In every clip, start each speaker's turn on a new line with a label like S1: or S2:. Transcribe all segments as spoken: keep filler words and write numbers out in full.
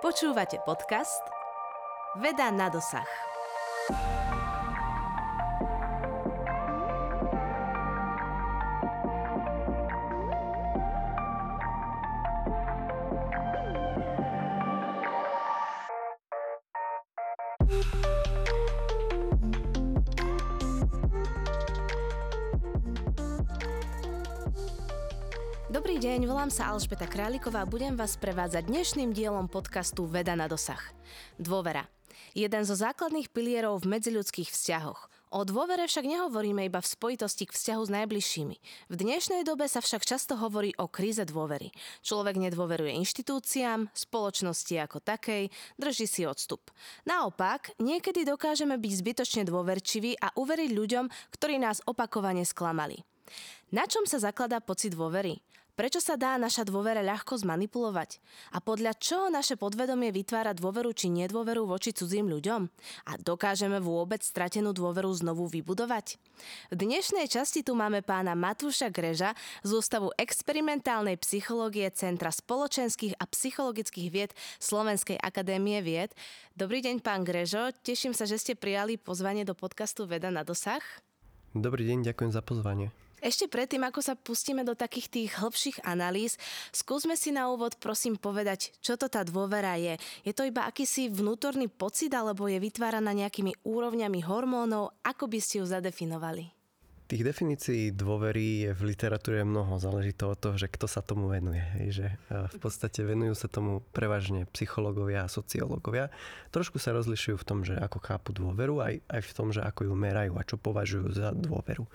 S1: Počúvate podcast Veda na dosah. Dobrý deň, volám sa Alžbeta Králiková a budem vás prevádzať dnešným dielom podcastu Veda na dosah. Dôvera. Jeden zo základných pilierov v medziľudských vzťahoch. O dôvere však nehovoríme iba v spojitosti k vzťahu s najbližšími. V dnešnej dobe sa však často hovorí o kríze dôvery. Človek nedôveruje inštitúciám, spoločnosti ako takej, drží si odstup. Naopak, niekedy dokážeme byť zbytočne dôverčiví a uveriť ľuďom, ktorí nás opakovane sklamali. Na čom sa zakladá pocit dôvery? Prečo sa dá naša dôvera ľahko zmanipulovať? A podľa čoho naše podvedomie vytvára dôveru či nedôveru voči cudzím ľuďom? A dokážeme vôbec stratenú dôveru znovu vybudovať? V dnešnej časti tu máme pána Matúša Greža z Ústavu experimentálnej psychológie Centra spoločenských a psychologických vied Slovenskej akadémie vied. Dobrý deň, pán Grežo, teším sa, že ste prijali pozvanie do podcastu Veda na dosah.
S2: Dobrý deň, ďakujem za pozvanie.
S1: Ešte predtým, ako sa pustíme do takých tých hĺbších analýz, skúsme si na úvod prosím povedať, čo to tá dôvera je. Je to iba akýsi vnútorný pocit, alebo je vytváraná nejakými úrovňami hormónov? Ako by ste ju zadefinovali?
S2: Tých definícií dôvery je v literatúre mnoho. Záleží to od toho, že kto sa tomu venuje. Hej, že v podstate venujú sa tomu prevažne psychológovia a sociológovia. Trošku sa rozlišujú v tom, že ako chápu dôveru, aj, aj v tom, že ako ju merajú a čo považujú za dôveru.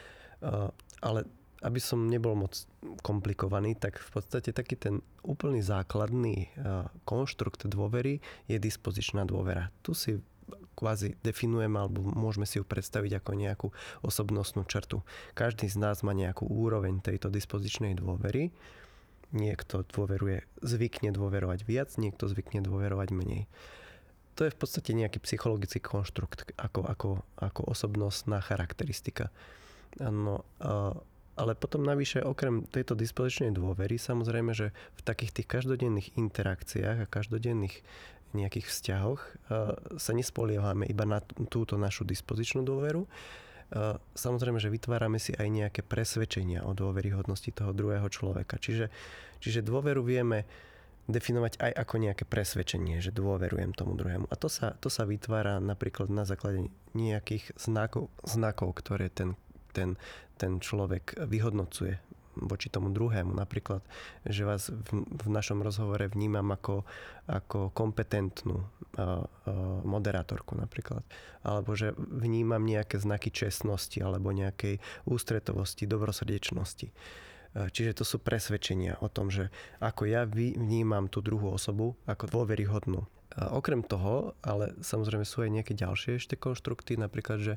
S2: Ale aby som nebol moc komplikovaný, tak v podstate taký ten úplný základný konštrukt dôvery je dispozičná dôvera. Tu si kvázi definujeme, alebo môžeme si ju predstaviť ako nejakú osobnostnú črtu. Každý z nás má nejakú úroveň tejto dispozičnej dôvery. Niekto dôveruje, zvykne dôverovať viac, niekto zvykne dôverovať menej. To je v podstate nejaký psychologický konštrukt ako, ako, ako osobnostná charakteristika. No, ale potom navyše, okrem tejto dispozičnej dôvery, samozrejme, že v takých tých každodenných interakciách a každodenných nejakých vzťahoch sa nespoliehame iba na túto našu dispozičnú dôveru. Samozrejme, že vytvárame si aj nejaké presvedčenia o dôveryhodnosti toho druhého človeka. Čiže, čiže dôveru vieme definovať aj ako nejaké presvedčenie, že dôverujem tomu druhému. A to sa, to sa vytvára napríklad na základe nejakých znakov, znakov ktoré ten Ten, ten človek vyhodnocuje voči tomu druhému. Napríklad, že vás v, v našom rozhovore vnímam ako, ako kompetentnú a, a moderátorku napríklad. Alebo že vnímam nejaké znaky čestnosti alebo nejakej ústretovosti, dobrosrdečnosti. Čiže to sú presvedčenia o tom, že ako ja vnímam tú druhú osobu ako dôveryhodnú. A okrem toho, ale samozrejme sú aj nejaké ďalšie ešte konštrukty, napríklad, že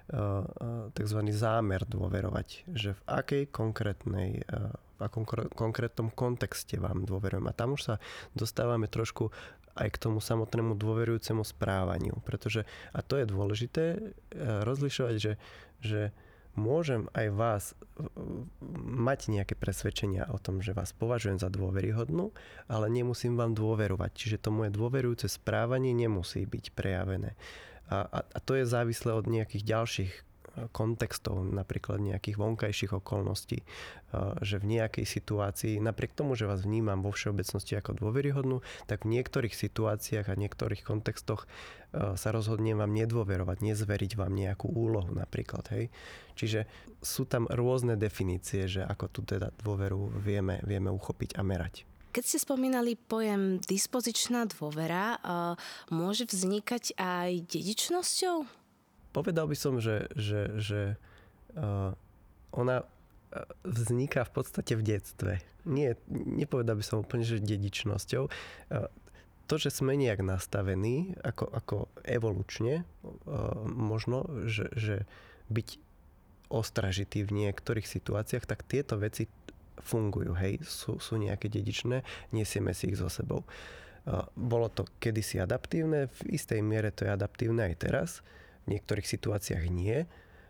S2: tzv. Zámer dôverovať, že v akej konkrétnej, v akom konkrétnom kontexte vám dôverujem. A tam už sa dostávame trošku aj k tomu samotnému dôverujúcemu správaniu, pretože, a to je dôležité, rozlišovať, že, že môžem aj vás mať nejaké presvedčenia o tom, že vás považujem za dôveryhodnú, ale nemusím vám dôverovať. Čiže to moje dôverujúce správanie nemusí byť prejavené. A, a, a to je závislé od nejakých ďalších kontextov, napríklad nejakých vonkajších okolností, že v nejakej situácii, napriek tomu, že vás vnímam vo všeobecnosti ako dôveryhodnú, tak v niektorých situáciách a niektorých kontextoch sa rozhodnem vám nedôverovať, nezveriť vám nejakú úlohu napríklad. Hej. Čiže sú tam rôzne definície, že ako tu teda dôveru vieme, vieme uchopiť a merať.
S1: Keď ste spomínali pojem dispozičná dôvera, môže vznikať aj dedičnosťou?
S2: Povedal by som, že, že, že uh, ona vzniká v podstate v detstve. Nie, nepovedal by som úplne, že dedičnosťou. Uh, to, že sme nejak nastavení, ako, ako evolučne, uh, možno, že, že byť ostražitý v niektorých situáciách, tak tieto veci fungujú, hej, sú, sú nejaké dedičné, nesieme si ich so sebou. Uh, bolo to kedysi adaptívne, v istej miere to je adaptívne aj teraz, v niektorých situáciách nie.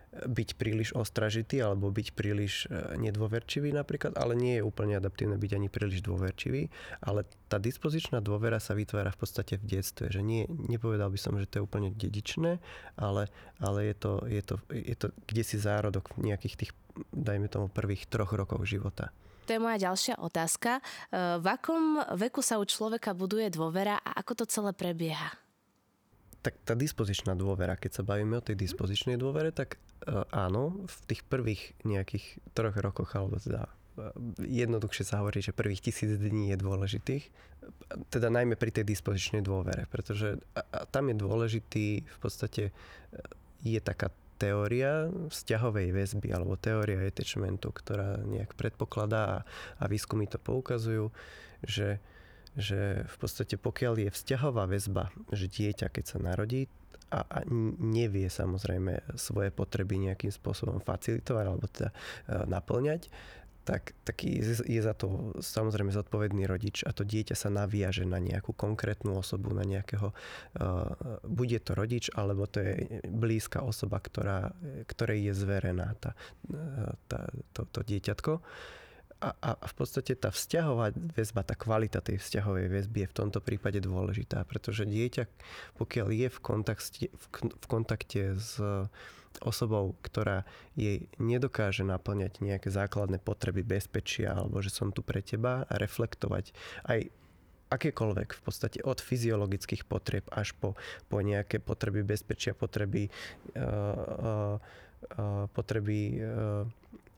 S2: byť príliš ostražitý alebo byť príliš nedôverčivý napríklad, ale nie je úplne adaptívne byť ani príliš dôverčivý, ale tá dispozičná dôvera sa vytvára v podstate v detstve, že nie, nepovedal by som, že to je úplne dedičné, ale, ale je to, je to, je to kdesi zárodok v nejakých tých, dajme tomu, prvých troch rokov života.
S1: To je moja ďalšia otázka. V akom veku sa u človeka buduje dôvera a ako to celé prebieha?
S2: Tak tá dispozičná dôvera, keď sa bavíme o tej dispozičnej dôvere, tak uh, áno, v tých prvých nejakých troch rokoch, alebo teda uh, jednoduchšie sa hovorí, že prvých tisíc dní je dôležitých, teda najmä pri tej dispozičnej dôvere, pretože a, a tam je dôležitý, v podstate je taká teória vzťahovej väzby, alebo teória attachmentu, ktorá nejak predpokladá a, a výskumy to poukazujú, že že v podstate pokiaľ je vzťahová väzba, že dieťa, keď sa narodí a, a nevie samozrejme svoje potreby nejakým spôsobom facilitovať alebo teda e, naplňať, tak, tak je, je za to samozrejme zodpovedný rodič a to dieťa sa naviaže na nejakú konkrétnu osobu, na nejakého, e, bude to rodič, alebo to je blízka osoba, ktorá, ktorej je zverená tá, tá, to, to dieťatko. A, a v podstate tá vzťahová väzba, tá kvalita tej vzťahovej väzby je v tomto prípade dôležitá, pretože dieťa, pokiaľ je v kontakte, v kontakte s osobou, ktorá jej nedokáže naplňať nejaké základné potreby bezpečia, alebo že som tu pre teba a reflektovať aj akékoľvek v podstate od fyziologických potrieb až po, po nejaké potreby bezpečia, potreby uh, uh, uh, potreby uh,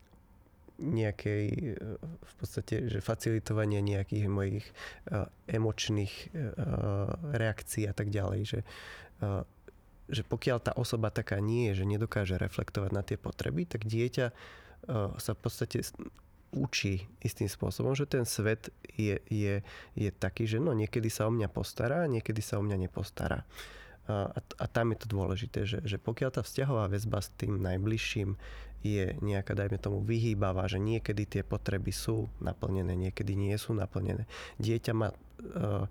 S2: nejakej v podstate, že facilitovanie nejakých mojich uh, emočných uh, reakcií a tak ďalej, že, uh, že pokiaľ tá osoba taká nie je, že nedokáže reflektovať na tie potreby, tak dieťa uh, sa v podstate učí istým spôsobom, že ten svet je, je, je taký, že no niekedy sa o mňa postará, niekedy sa o mňa nepostará. A, a tam je to dôležité, že, že pokiaľ tá vzťahová väzba s tým najbližším je nejaká, dajme tomu, vyhýbavá, že niekedy tie potreby sú naplnené, niekedy nie sú naplnené. Dieťa má uh,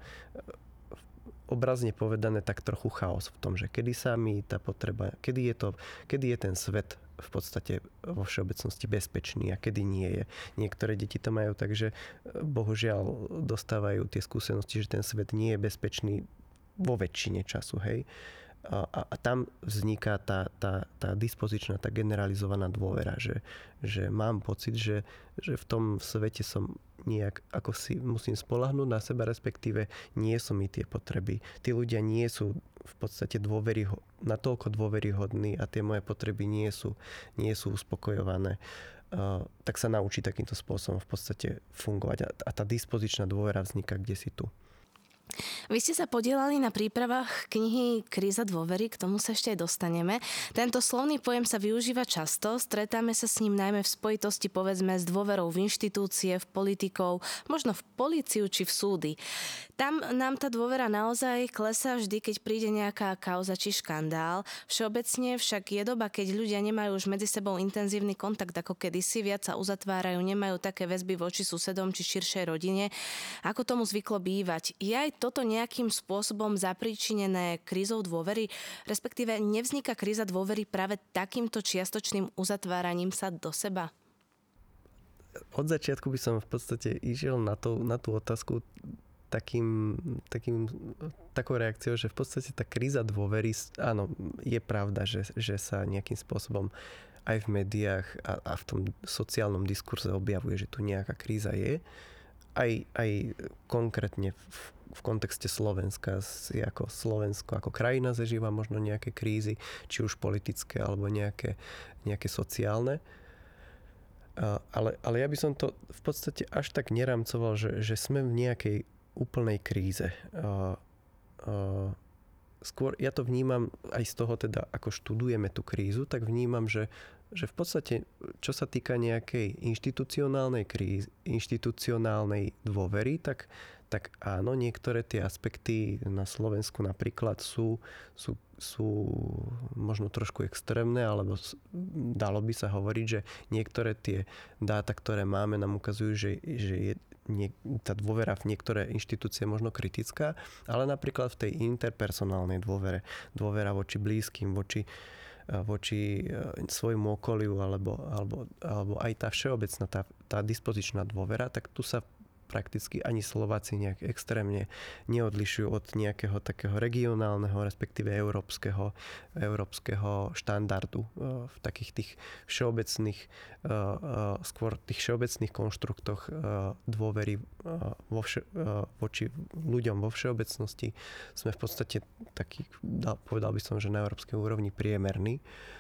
S2: obrazne povedané tak trochu chaos v tom, že kedy sa mi tá potreba, kedy je to, kedy je ten svet v podstate vo všeobecnosti bezpečný a kedy nie je. Niektoré deti to majú tak, že bohužiaľ dostávajú tie skúsenosti, že ten svet nie je bezpečný vo väčšine času, hej. A, a, a tam vzniká tá, tá, tá dispozičná, tá generalizovaná dôvera, že, že mám pocit, že, že v tom svete som nejak, ako si musím spoľahnúť na seba, respektíve nie sú mi tie potreby. Tí ľudia nie sú v podstate dôveryho- natoľko dôveryhodní a tie moje potreby nie sú, nie sú uspokojované. Uh, tak sa naučí takýmto spôsobom v podstate fungovať. A, a tá dispozičná dôvera vzniká kdesi tu.
S1: Vy ste sa podielali na prípravách knihy Kríza dôvery, k tomu sa ešte aj dostaneme. Tento slovný pojem sa využíva často, stretáme sa s ním najmä v spojitosti povedzme s dôverou v inštitúcie, v politikov, možno v políciu či v súdy. Tam nám tá dôvera naozaj klesá vždy, keď príde nejaká kauza či škandál. Všeobecne však je doba, keď ľudia nemajú už medzi sebou intenzívny kontakt ako kedysi, viac sa uzatvárajú, nemajú také väzby voči susedom či širšej rodine, ako tomu zvyklo bývať. Je aj toto nejakým spôsobom zapríčinené krízou dôvery, respektíve nevzniká kríza dôvery práve takýmto čiastočným uzatváraním sa do seba?
S2: Od začiatku by som v podstate išiel na, to, na tú otázku takým, takým, takou reakciou, že v podstate tá kríza dôvery, áno, je pravda, že, že sa nejakým spôsobom aj v médiách a, a v tom sociálnom diskurze objavuje, že tu nejaká kríza je. Aj, aj konkrétne v, v kontexte Slovenska, ako Slovensko, ako krajina zažíva možno nejaké krízy, či už politické, alebo nejaké, nejaké sociálne. Ale, ale ja by som to v podstate až tak neramcoval, že, že sme v nejakej úplnej kríze. Skôr ja to vnímam aj z toho teda, ako študujeme tú krízu, tak vnímam, že že v podstate, čo sa týka nejakej inštitucionálnej krízy, inštitucionálnej dôvery, tak, tak áno, niektoré tie aspekty na Slovensku napríklad sú, sú, sú možno trošku extrémne, alebo dalo by sa hovoriť, že niektoré tie dáta, ktoré máme, nám ukazujú, že, že je nie, tá dôvera v niektoré inštitúcie je možno kritická, ale napríklad v tej interpersonálnej dôvere, dôvera voči blízkym, voči voči svojmu okoliu, alebo, alebo, alebo aj tá všeobecná, tá, tá dispozičná dôvera, tak tu sa prakticky ani Slováci nejak extrémne neodlišujú od nejakého takého regionálneho, respektíve európskeho, európskeho štandardu v takých tých všeobecných, skôr tých všeobecných konštruktoch dôvery vo vše, voči ľuďom vo všeobecnosti. Sme v podstate taký, povedal by som, že na európskej úrovni priemerný.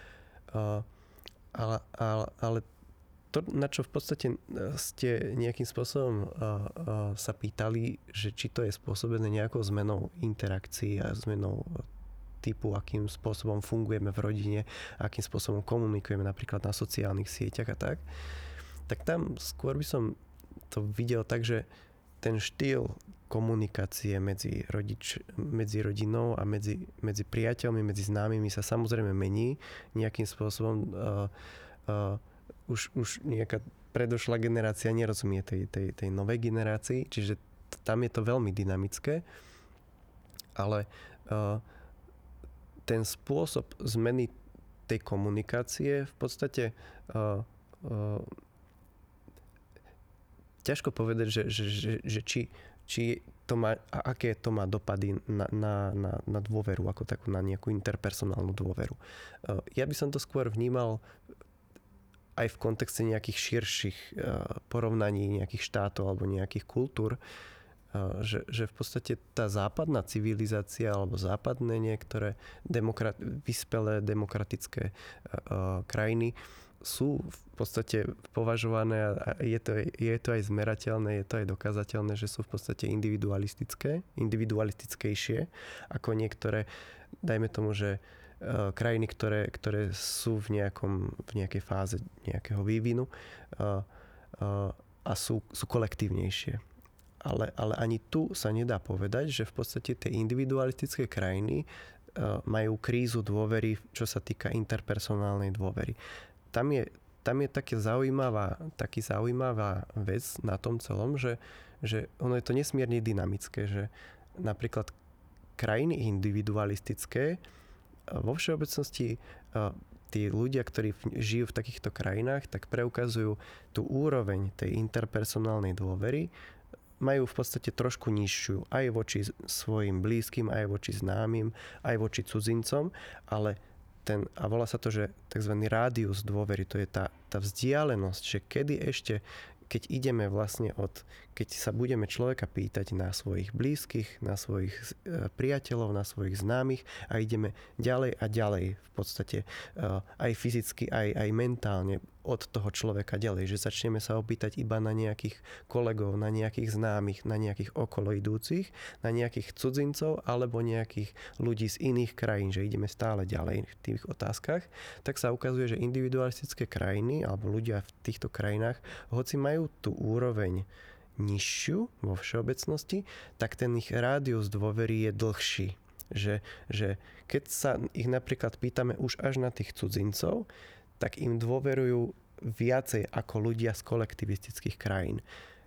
S2: Ale, ale, ale to, na čo v podstate ste nejakým spôsobom uh, uh, sa pýtali, že či to je spôsobené nejakou zmenou interakcií a zmenou typu, akým spôsobom fungujeme v rodine, akým spôsobom komunikujeme napríklad na sociálnych sieťach a tak, tak tam skôr by som to videl tak, že ten štýl komunikácie medzi, rodič, medzi rodinou a medzi, medzi priateľmi, medzi známymi sa samozrejme mení nejakým spôsobom. Uh, uh, Už, už nejaká predošlá generácia nerozumie tej, tej, tej novej generácii, čiže tam je to veľmi dynamické, ale uh, ten spôsob zmeny tej komunikácie v podstate uh, uh, ťažko povedať, že, že, že, že či, či to má, a aké to má dopady na, na, na, na dôveru, ako takú na nejakú interpersonálnu dôveru. Uh, ja by som to skôr vnímal aj v kontexte nejakých širších porovnaní nejakých štátov alebo nejakých kultúr, že, že v podstate tá západná civilizácia alebo západné niektoré demokrat, vyspelé demokratické krajiny sú v podstate považované, a je to, je to aj zmerateľné, je to aj dokázateľné, že sú v podstate individualistické, individualistickejšie ako niektoré, dajme tomu, že krajiny, ktoré, ktoré sú v, nejakom, v nejakej fáze nejakého vývinu a, a, a sú, sú kolektívnejšie. Ale, ale ani tu sa nedá povedať, že v podstate tie individualistické krajiny majú krízu dôvery, čo sa týka interpersonálnej dôvery. Tam je, tam je také zaujímavá, taký zaujímavá vec na tom celom, že, že ono je to nesmierne dynamické, že napríklad krajiny individualistické vo všeobecnosti tí ľudia, ktorí žijú v takýchto krajinách, tak preukazujú tú úroveň tej interpersonálnej dôvery, majú v podstate trošku nižšiu aj voči svojim blízkym, aj voči známym, aj voči cudzincom, ale ten, a volá sa to, že tzv. Rádius dôvery, to je tá, tá vzdialenosť, že kedy ešte, keď ideme vlastne od, keď sa budeme človeka pýtať na svojich blízkych, na svojich priateľov, na svojich známych a ideme ďalej a ďalej v podstate aj fyzicky, aj, aj mentálne od toho človeka ďalej, že začneme sa opýtať iba na nejakých kolegov, na nejakých známych, na nejakých okoloidúcich, na nejakých cudzincov alebo nejakých ľudí z iných krajín, že ideme stále ďalej v tých otázkach, tak sa ukazuje, že individualistické krajiny alebo ľudia v týchto krajinách, hoci majú tú úroveň nižšiu vo všeobecnosti, tak ten ich rádius dôvery je dlhší. Že, že keď sa ich napríklad pýtame už až na tých cudzincov, tak im dôverujú viacej ako ľudia z kolektivistických krajín.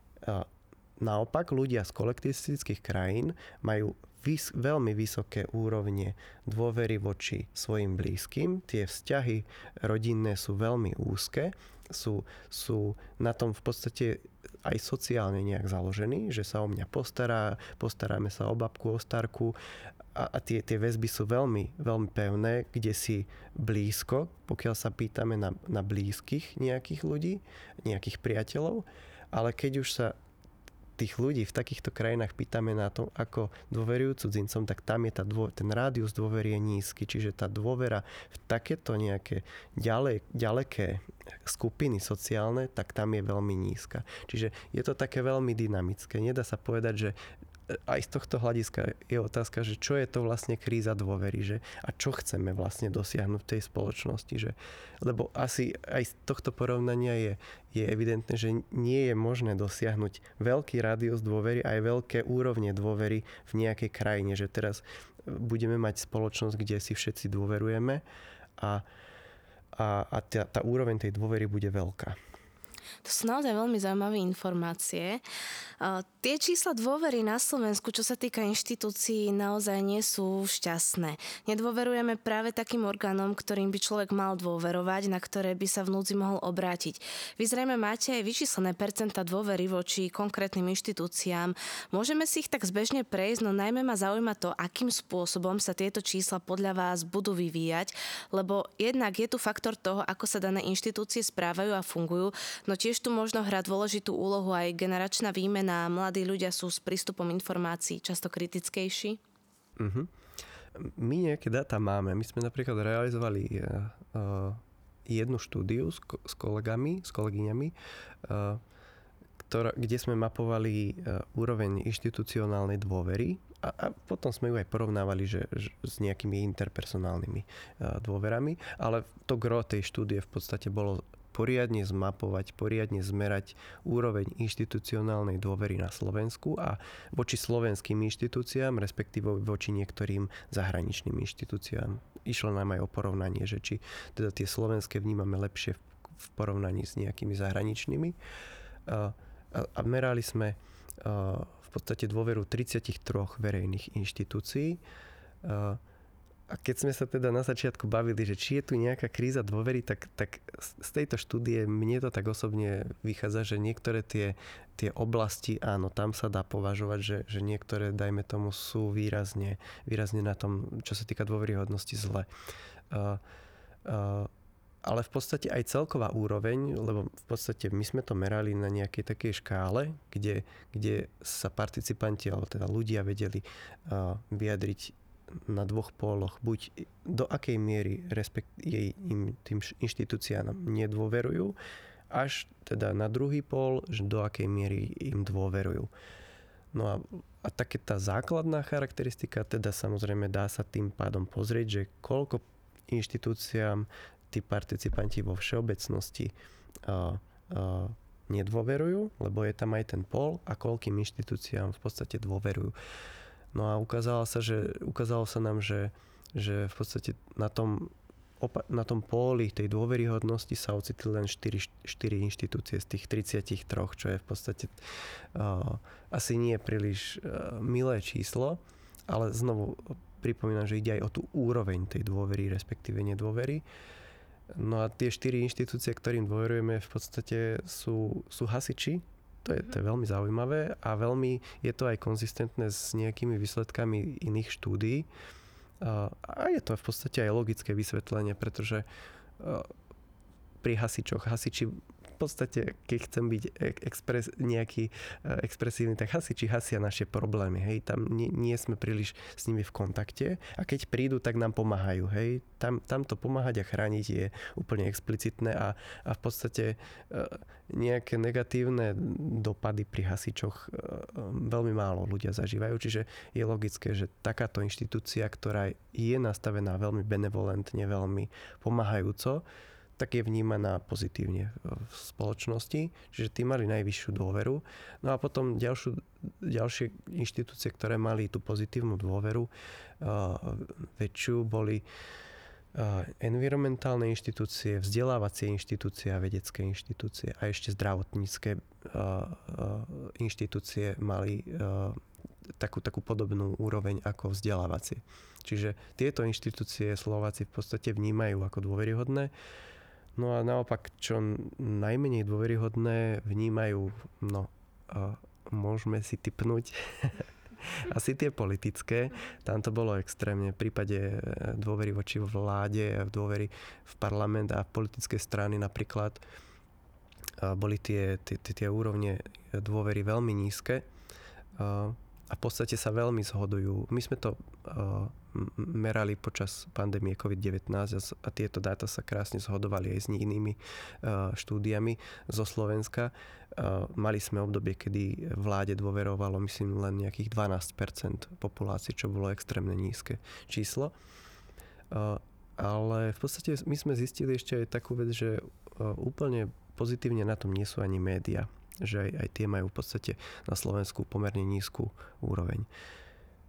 S2: Naopak, ľudia z kolektivistických krajín majú vys- veľmi vysoké úrovne dôvery voči svojim blízkym. Tie vzťahy rodinné sú veľmi úzke, sú, sú na tom v podstate aj sociálne nejak založení, že sa o mňa postará, postaráme sa o babku, o starku, a, a tie, tie väzby sú veľmi, veľmi pevné, kde si blízko, pokiaľ sa pýtame na, na blízkych nejakých ľudí, nejakých priateľov, ale keď už sa tých ľudí v takýchto krajinách pýtame na to, ako dôverujú cudzincom, tak tam je tá dô, ten rádius dôvery je nízky, čiže tá dôvera v takéto nejaké ďalej, ďaleké skupiny sociálne, tak tam je veľmi nízka. Čiže je to také veľmi dynamické. Nedá sa povedať, že aj z tohto hľadiska je otázka, že čo je to vlastne kríza dôvery, že a čo chceme vlastne dosiahnuť v tej spoločnosti, že, lebo asi aj z tohto porovnania je, je evidentné, že nie je možné dosiahnuť veľký rádius dôvery aj veľké úrovne dôvery v nejakej krajine, že teraz budeme mať spoločnosť, kde si všetci dôverujeme a, a, a tá, tá úroveň tej dôvery bude veľká.
S1: To sú naozaj veľmi zaujímavé informácie. Tie čísla dôvery na Slovensku, čo sa týka inštitúcií, naozaj nie sú šťastné. Nedôverujeme práve takým orgánom, ktorým by človek mal dôverovať, na ktoré by sa v núdzi mohol obrátiť. Vy zrejme máte aj vyčíslené percentá dôvery voči konkrétnym inštitúciám. Môžeme si ich tak zbežne prejsť, no najmä ma zaujíma to, akým spôsobom sa tieto čísla podľa vás budú vyvíjať, lebo jednak je tu faktor toho, ako sa dané inštitúcie správajú a fungujú, no tiež tu možno hrá dôležitú úlohu aj generačná výmena. Mladí ľudia sú s prístupom informácií často kritickejší.
S2: Uh-huh. My nejaké dáta máme. My sme napríklad realizovali uh, uh, jednu štúdiu s, ko- s kolegami, s kolegyňami, uh, ktorá, kde sme mapovali uh, úroveň inštitucionálnej dôvery a, a potom sme ju aj porovnávali že, že, s nejakými interpersonálnymi uh, dôverami, ale to gro tej štúdie v podstate bolo poriadne zmapovať, poriadne zmerať úroveň inštitucionálnej dôvery na Slovensku a voči slovenským inštitúciám, respektíve voči niektorým zahraničným inštitúciám. Išlo nám aj o porovnanie, že či teda tie slovenské vnímame lepšie v porovnaní s nejakými zahraničnými. A, a, a merali sme a, v podstate dôveru tridsaťtri verejných inštitúcií. A, A keď sme sa teda na začiatku bavili, že či je tu nejaká kríza dôvery, tak, tak z tejto štúdie mne to tak osobne vychádza, že niektoré tie, tie oblasti, áno, tam sa dá považovať, že, že niektoré, dajme tomu, sú výrazne, výrazne na tom, čo sa týka dôveryhodnosti zle. Uh, uh, ale v podstate aj celková úroveň, lebo v podstate my sme to merali na nejakej takej škále, kde, kde sa participanti, alebo teda ľudia vedeli uh, vyjadriť na dvoch póloch, buď do akej miery respekt jej im tým inštitúciám nedôverujú, až teda na druhý pól, že do akej miery im dôverujú. No a, a také tá základná charakteristika, teda samozrejme dá sa tým pádom pozrieť, že koľko inštitúciám tí participanti vo všeobecnosti a, a, nedôverujú, lebo je tam aj ten pól, a koľkým inštitúciám v podstate dôverujú. No a ukázalo sa, že, ukázalo sa nám, že, že v podstate na tom, opa- na tom póli tej dôveryhodnosti sa ocitli len štyri inštitúcie z tých tridsaťtri, čo je v podstate uh, asi nie príliš uh, milé číslo, ale znovu pripomínam, že ide aj o tú úroveň tej dôvery, respektíve nedôvery. No a tie štyri inštitúcie, ktorým dôverujeme, v podstate sú, sú hasiči. To je, to je veľmi zaujímavé a veľmi je to aj konzistentné s nejakými výsledkami iných štúdií. A je to v podstate aj logické vysvetlenie, pretože pri hasičoch, hasiči v podstate, keď chcem byť expres, nejaký expresívny, tak hasiči hasia naše problémy. Hej. Tam nie, nie sme príliš s nimi v kontakte a keď prídu, tak nám pomáhajú. Hej. Tam, tam to pomáhať a chrániť je úplne explicitné a, a v podstate nejaké negatívne dopady pri hasičoch veľmi málo ľudia zažívajú. Čiže je logické, že takáto inštitúcia, ktorá je nastavená veľmi benevolentne, veľmi pomáhajúco, tak je vnímaná pozitívne v spoločnosti. Čiže tí mali najvyššiu dôveru. No a potom ďalšiu, ďalšie inštitúcie, ktoré mali tú pozitívnu dôveru uh, väčšiu, boli uh, environmentálne inštitúcie, vzdelávacie inštitúcie a vedecké inštitúcie a ešte zdravotnícke uh, uh, inštitúcie mali uh, takú, takú podobnú úroveň ako vzdelávacie. Čiže tieto inštitúcie Slováci v podstate vnímajú ako dôveryhodné. No a naopak, čo najmenej dôveryhodné vnímajú, no, uh, môžeme si tipnúť, asi tie politické. Tam to bolo extrémne. V prípade dôvery voči vláde, dôvery v parlament a v politické strany napríklad uh, boli tie, tie, tie úrovne dôvery veľmi nízke. Uh, a v podstate sa veľmi zhodujú. My sme to uh, merali počas pandémie covid devätnásť a tieto dáta sa krásne zhodovali aj s inými uh, štúdiami zo Slovenska. Uh, mali sme obdobie, kedy vláde dôverovalo, myslím, len nejakých dvanásť percent populácie, čo bolo extrémne nízke číslo. Uh, ale v podstate my sme zistili ešte aj takú vec, že uh, úplne pozitívne na tom nie sú ani médiá. Že aj, aj tie majú v podstate na Slovensku pomerne nízku úroveň.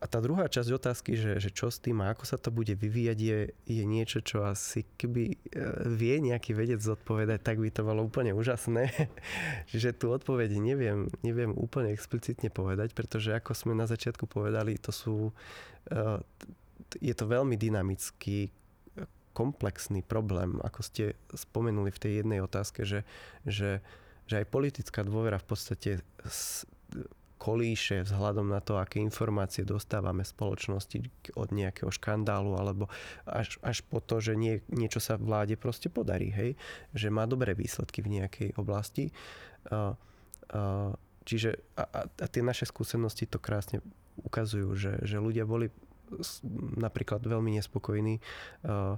S2: a tá druhá časť otázky, že, že čo s tým a ako sa to bude vyvíjať, je, je niečo, čo asi keby vie nejaký vedec zodpovedať, tak by to bolo úplne úžasné. Čiže tú odpoveď neviem, neviem úplne explicitne povedať, pretože ako sme na začiatku povedali, to sú, je to veľmi dynamický, komplexný problém, ako ste spomenuli v tej jednej otázke, že, že, že aj politická dôvera v podstate kolíše vzhľadom na to, aké informácie dostávame v spoločnosti od nejakého škandálu, alebo až, až po to, že nie, niečo sa vláde proste podarí, hej? Že má dobré výsledky v nejakej oblasti. Uh, uh, čiže a, a tie naše skúsenosti to krásne ukazujú, že, že ľudia boli napríklad veľmi nespokojní uh,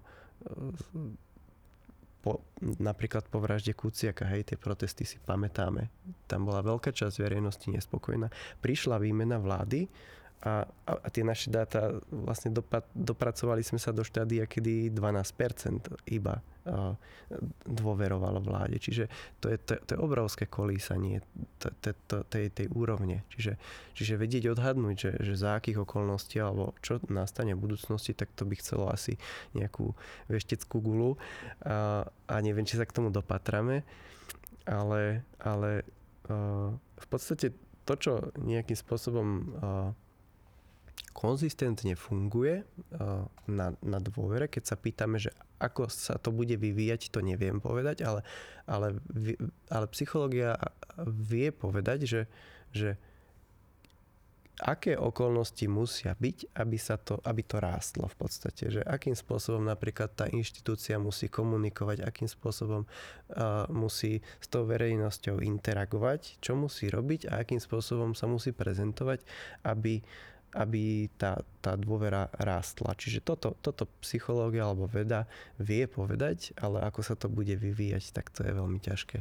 S2: po, napríklad po vražde Kuciaka, hej, tie protesty si pamätáme. Tam bola veľká časť verejnosti nespokojná. Prišla výmena vlády a, a, a tie naše dáta vlastne dopa, dopracovali sme sa do štádia, kedy dvanásť percent iba uh, dôverovalo vláde. Čiže to je, to, to je obrovské kolísanie to, to, to, tej, tej úrovne. Čiže, čiže vedieť odhadnúť, že, že za akých okolností alebo čo nastane v budúcnosti, tak to by chcelo asi nejakú vešteckú gulu a, a neviem, či sa k tomu dopatrame, ale, ale uh, v podstate to, čo nejakým spôsobom uh, konzistentne funguje na, na dôvere, keď sa pýtame, že ako sa to bude vyvíjať, to neviem povedať, ale, ale, ale psychológia vie povedať, že, že aké okolnosti musia byť, aby, sa to, aby to rástlo v podstate. Že akým spôsobom napríklad tá inštitúcia musí komunikovať, akým spôsobom uh, musí s tou verejnosťou interagovať, čo musí robiť a akým spôsobom sa musí prezentovať, aby aby tá, tá dôvera rástla. Čiže toto, toto psychológia alebo veda vie povedať, ale ako sa to bude vyvíjať, tak to je veľmi ťažké.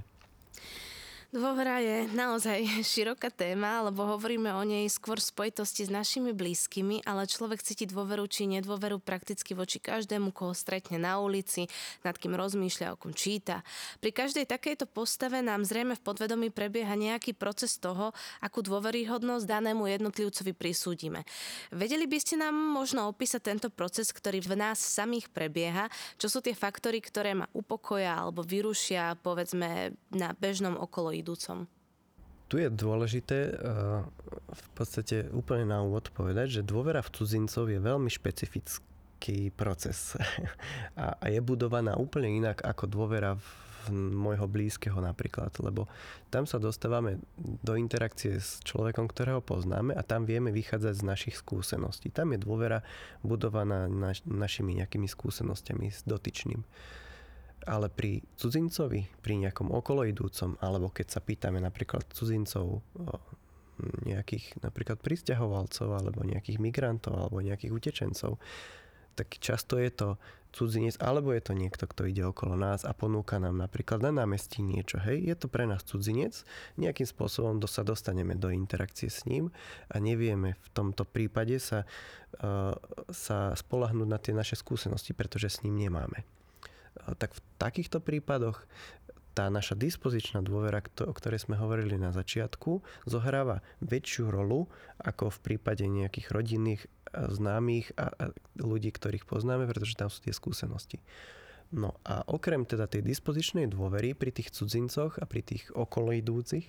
S1: Dôvera je naozaj široká téma, lebo hovoríme o nej skôr v spojitosti s našimi blízkymi, ale človek cíti dôveru či nedôveru prakticky voči každému, koho stretne na ulici, nad kým rozmýšľa, o kom číta. Pri každej takejto postave nám zrejme v podvedomí prebieha nejaký proces toho, akú dôveryhodnosť danému jednotlivcovi prisúdime. Vedeli by ste nám možno opísať tento proces, ktorý v nás samých prebieha? Čo sú tie faktory, ktoré ma upokoja alebo vyrušia, povedzme, na bežnom okolo idúcom?
S2: Tu je dôležité v podstate úplne na úvod povedať, že dôvera v cudzincov je veľmi špecifický proces a je budovaná úplne inak ako dôvera v môjho blízkeho napríklad, lebo tam sa dostávame do interakcie s človekom, ktorého poznáme a tam vieme vychádzať z našich skúseností. Tam je dôvera budovaná naš, našimi nejakými skúsenostiami s dotyčným. Ale pri cudzincovi, pri nejakom okoloidúcom, alebo keď sa pýtame napríklad cudzincov, nejakých napríklad prisťahovalcov, alebo nejakých migrantov, alebo nejakých utečencov, tak často je to cudzinec, alebo je to niekto, kto ide okolo nás a ponúka nám napríklad na námestí niečo. Hej, je to pre nás cudzinec, nejakým spôsobom sa dostaneme do interakcie s ním a nevieme v tomto prípade sa, uh, sa spoľahnúť na tie naše skúsenosti, pretože s ním nemáme. Tak v takýchto prípadoch tá naša dispozičná dôvera, o ktorej sme hovorili na začiatku, zohráva väčšiu rolu ako v prípade nejakých rodinných známych a ľudí, ktorých poznáme, pretože tam sú tie skúsenosti. No a okrem teda tej dispozičnej dôvery pri tých cudzincoch a pri tých okoloidúcich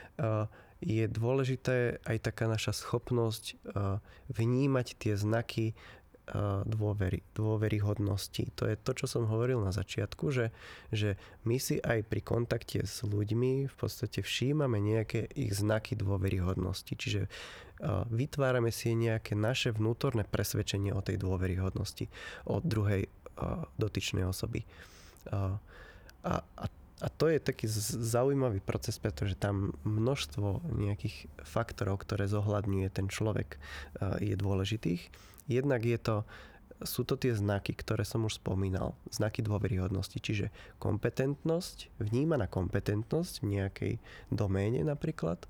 S2: je dôležité aj taká naša schopnosť vnímať tie znaky dôvery, dôveryhodnosti. To je to, čo som hovoril na začiatku, že, že my si aj pri kontakte s ľuďmi v podstate všímame nejaké ich znaky dôveryhodnosti. Čiže uh, vytvárame si nejaké naše vnútorné presvedčenie o tej dôveryhodnosti od druhej uh, dotyčnej osoby. Uh, a, a A to je taký zaujímavý proces, pretože tam množstvo nejakých faktorov, ktoré zohľadňuje ten človek, je dôležitých. Jednak je to, sú to tie znaky, ktoré som už spomínal, znaky dôveryhodnosti, čiže kompetentnosť, vnímaná kompetentnosť v nejakej doméne napríklad,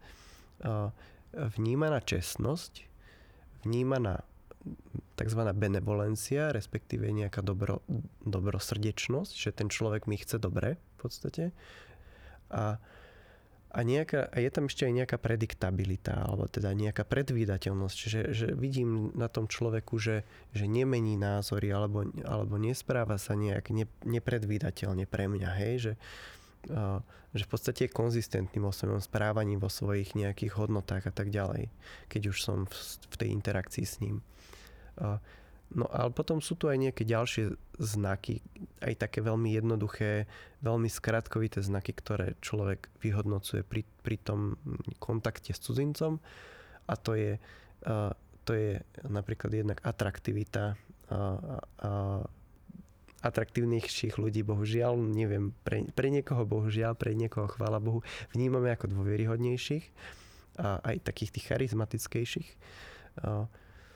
S2: vnímaná čestnosť, vnímaná tzv. Benevolencia, respektíve nejaká dobro, dobrosrdečnosť, že ten človek mi chce dobre v podstate. A, A, nejaká, a je tam ešte aj nejaká prediktabilita, alebo teda nejaká predvídateľnosť, že, že vidím na tom človeku, že, že nemení názory, alebo, alebo nespráva sa nejak ne, nepredvídateľne pre mňa, hej, že, uh, že v podstate je konzistentný vo svojom správaní, vo svojich nejakých hodnotách a tak ďalej, keď už som v, v tej interakcii s ním. Uh, No ale potom sú tu aj nejaké ďalšie znaky, aj také veľmi jednoduché, veľmi skratkovité znaky, ktoré človek vyhodnocuje pri, pri tom kontakte s cudzincom. A to je, uh, to je napríklad jednak atraktivita. Uh, uh, atraktívnejších ľudí, bohužiaľ, neviem, pre, pre niekoho bohužiaľ, pre niekoho, chvála Bohu, vnímame ako dôveryhodnejších a aj takých tých charizmatickejších. Uh,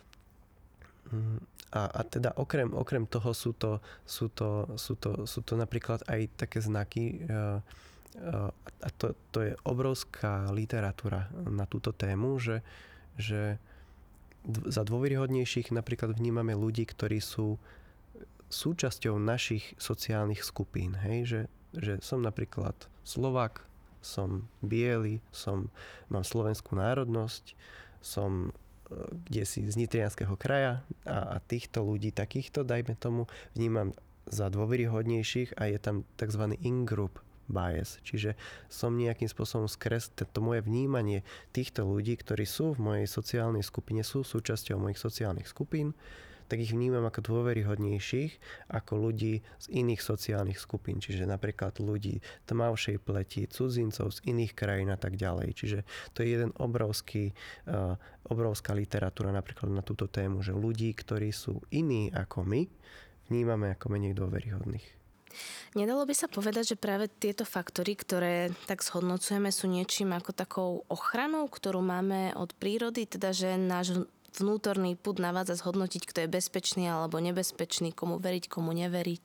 S2: A, a teda okrem, okrem toho sú to, sú, to, sú, to, sú to napríklad aj také znaky uh, uh, a to, to je obrovská literatúra na túto tému, že, že d- za dôveryhodnejších napríklad vnímame ľudí, ktorí sú súčasťou našich sociálnych skupín. Hej? Že, že som napríklad Slovák, som biely, som, mám slovenskú národnosť, som kde si z nitrianskeho kraja a, a týchto ľudí, takýchto, dajme tomu, vnímam za dôveryhodnejších a je tam tzv. In-group bias. Čiže som nejakým spôsobom skres, to moje vnímanie týchto ľudí, ktorí sú v mojej sociálnej skupine, sú súčasťou mojich sociálnych skupín, tak ich vnímam ako dôveryhodnejších ako ľudí z iných sociálnych skupín. Čiže napríklad ľudí tmavšej pleti, cudzincov z iných krajín a tak ďalej. Čiže to je jeden obrovský, uh, obrovská literatúra napríklad na túto tému, že ľudí, ktorí sú iní ako my, vnímame ako menej dôveryhodných.
S1: Nedalo by sa povedať, že práve tieto faktory, ktoré tak zhodnocujeme, sú niečím ako takou ochranou, ktorú máme od prírody, teda že náš vnútorný pud navádza zhodnotiť, kto je bezpečný alebo nebezpečný, komu veriť, komu neveriť.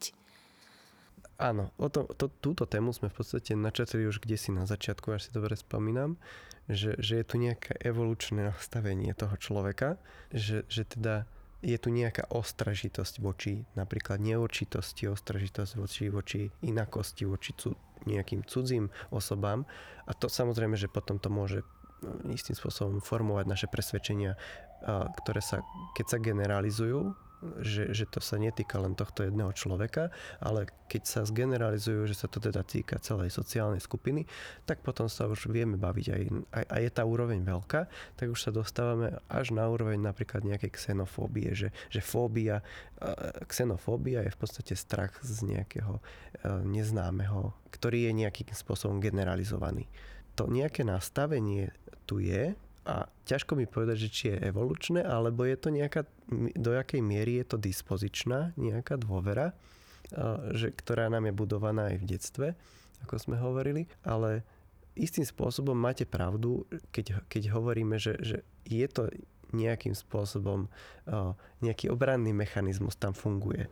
S2: Áno, o to, to, túto tému sme v podstate načetli už kdesi na začiatku, až si dobre spomínam, že, že je tu nejaké evolučné nastavenie toho človeka, že, že teda je tu nejaká ostražitosť voči napríklad neurčitosti, ostražitosť voči, voči inakosti, voči cu, nejakým cudzím osobám. A to samozrejme, že potom to môže istým spôsobom formovať naše presvedčenia, ktoré sa, keď sa generalizujú, že, že to sa netýka len tohto jedného človeka, ale keď sa zgeneralizujú, že sa to teda týka celej sociálnej skupiny, tak potom sa už vieme baviť aj, aj, aj je tá úroveň veľká, tak už sa dostávame až na úroveň napríklad nejakej xenofóbie, že, že fóbia, xenofóbia je v podstate strach z nejakého neznámeho, ktorý je nejakým spôsobom generalizovaný. To nejaké nastavenie tu je a ťažko mi povedať, že či je evolučné, alebo je to nejaká, do jakej miery je to dispozičná nejaká dôvera, že, ktorá nám je budovaná aj v detstve, ako sme hovorili, ale istým spôsobom máte pravdu, keď, keď hovoríme, že, že je to nejakým spôsobom, nejaký obranný mechanizmus tam funguje.